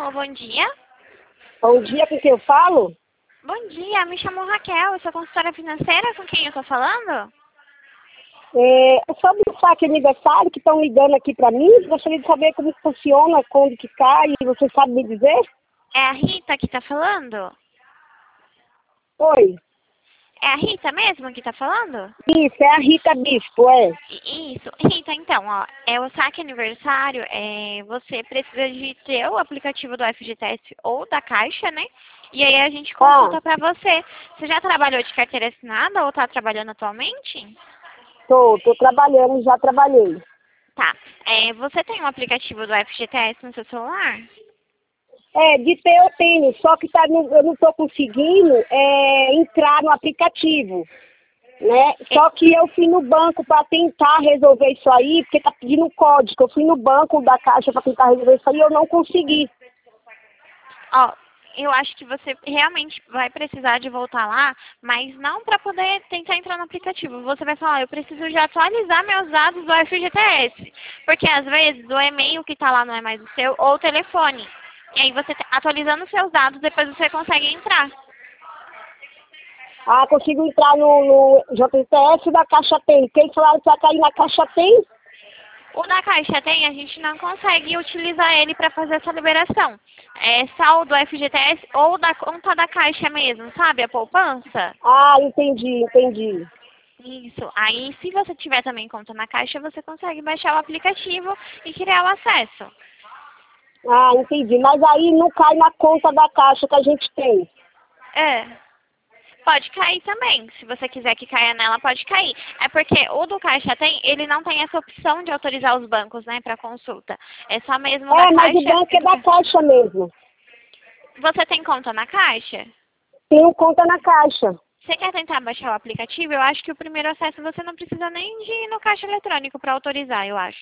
Alô, bom dia. Bom dia, com quem eu falo? Bom dia, me chamo Raquel, eu sou consultora financeira, com quem eu tô falando? É sobre o saque aniversário que estão ligando aqui para mim. Gostaria de saber como funciona, quando que cai, você sabe me dizer? É a Rita que tá falando? Oi. É a Rita mesmo que tá falando? Isso, é a Rita Bispo, é. Isso. Rita, então, ó, é o saque aniversário, você precisa de ter o aplicativo do FGTS ou da Caixa, né? E aí a gente consulta pra você. Você já trabalhou de carteira assinada ou tá trabalhando atualmente? Tô trabalhando, já trabalhei. Tá. Você tem um aplicativo do FGTS no seu celular? De ter eu tenho, só que eu não estou conseguindo entrar no aplicativo, né? Só que eu fui no banco para tentar resolver isso aí, porque tá pedindo código. Eu fui no banco da Caixa para tentar resolver isso aí e eu não consegui. Ó, eu acho que você realmente vai precisar de voltar lá, mas não para poder tentar entrar no aplicativo. Você vai falar, eu preciso de atualizar meus dados do FGTS. Porque às vezes o e-mail que está lá não é mais o seu, ou o telefone. E aí você atualizando os seus dados, depois você consegue entrar. Ah, consigo entrar no JTS da Caixa Tem. Porque eles falaram que vai cair na Caixa Tem. O da Caixa Tem, a gente não consegue utilizar ele para fazer essa liberação. É só o do FGTS ou da conta da Caixa mesmo, sabe? A poupança. Ah, entendi. Isso. Aí, se você tiver também conta na Caixa, você consegue baixar o aplicativo e criar o acesso. Ah, entendi. Mas aí não cai na conta da Caixa que a gente tem. É. Pode cair também. Se você quiser que caia nela, pode cair. É porque o do Caixa Tem, ele não tem essa opção de autorizar os bancos, né, para consulta. É só mesmo da Mas o Caixa. banco é da Caixa mesmo. Você tem conta na Caixa? Tenho conta na Caixa. Você quer tentar baixar o aplicativo? Eu acho que o primeiro acesso você não precisa nem de ir no caixa eletrônico para autorizar, eu acho.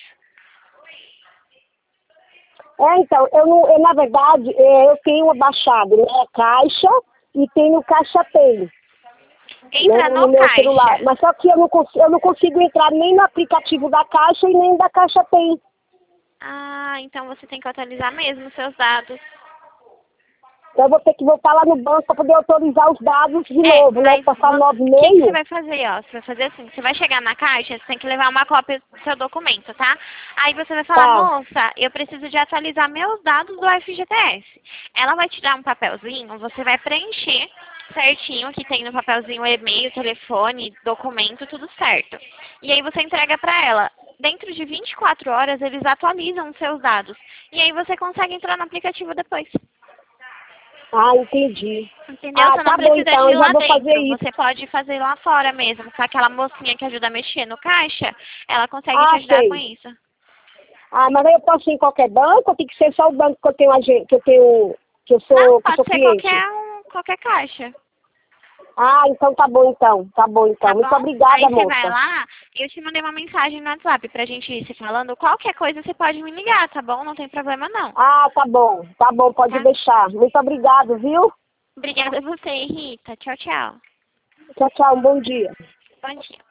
Então, na verdade, eu tenho baixado, né, Caixa e tenho Caixa Tem. Entra No no meu celular. caixa. Mas só que eu não consigo entrar nem no aplicativo da Caixa e nem da Caixa Tem. Ah, então você tem que atualizar mesmo os seus dados. Então eu vou ter que voltar lá no banco para poder autorizar os dados de novo, né? Mas Passar o que você 9,5. vai fazer, ó? Você vai fazer assim, você vai chegar na caixa, você tem que levar uma cópia do seu documento, tá? Aí você vai falar, Tá. moça, eu preciso de atualizar meus dados do FGTS. Ela vai te dar um papelzinho, você vai preencher certinho, que tem no papelzinho e-mail, telefone, documento, tudo certo. E aí você entrega pra ela. Dentro de 24 horas, eles atualizam os seus dados. E aí você consegue entrar no aplicativo depois. Ah, entendi. Entendeu? Você não Tá bom precisa de então, ir eu já lá vou fazer dentro. isso. Você pode fazer lá fora mesmo. Com aquela mocinha que ajuda a mexer no caixa, ela consegue te ajudar com Sei. isso. Mas aí eu posso ir em qualquer banco ou tem que ser só o banco que eu tenho Não, que eu pode sou ser cliente? qualquer caixa. Então tá bom então. Tá bom então. Tá Muito bom? Aí obrigada, você vai moça. lá, eu te mandei uma mensagem no WhatsApp pra gente ir se falando. Qualquer coisa você pode me ligar, tá bom? Não tem problema não. Tá bom. Tá bom, pode Tá? deixar. Muito obrigado, viu? Obrigada a você, Rita. Tchau, tchau. Tchau, tchau. Um bom dia. Bom dia.